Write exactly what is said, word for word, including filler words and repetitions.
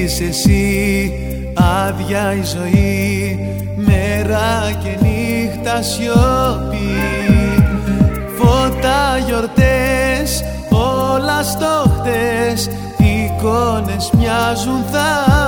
είσαι εσύ, άδεια η ζωή, μέρα και νύχτα σιωπή. Φώτα, γιορτές, όλα στο χτες, εικόνες μοιάζουν θα